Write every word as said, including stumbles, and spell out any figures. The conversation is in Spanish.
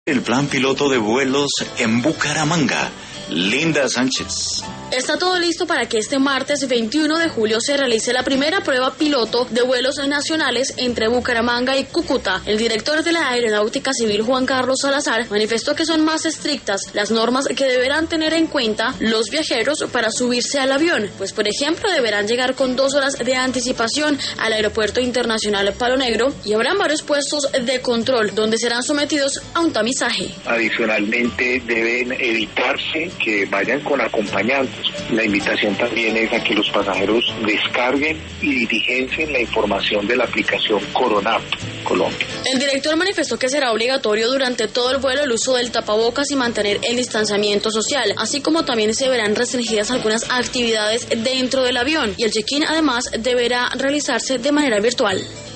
El plan piloto de vuelos en Bucaramanga. Linda Sánchez. Está todo listo para que este martes veintiuno de julio se realice la primera prueba piloto de vuelos nacionales entre Bucaramanga y Cúcuta. El director de la Aeronáutica Civil, Juan Carlos Salazar, manifestó que son más estrictas las normas que deberán tener en cuenta los viajeros para subirse al avión, pues por ejemplo deberán llegar con dos horas de anticipación al Aeropuerto Internacional Palo Negro y habrán varios puestos de control donde serán sometidos a un tamizaje. Adicionalmente deben evitarse que vayan con acompañantes. La invitación también es a que los pasajeros descarguen y diligencien la información de la aplicación Coronap Colombia. El director manifestó que será obligatorio durante todo el vuelo el uso del tapabocas y mantener el distanciamiento social, así como también se verán restringidas algunas actividades dentro del avión y el check-in además deberá realizarse de manera virtual.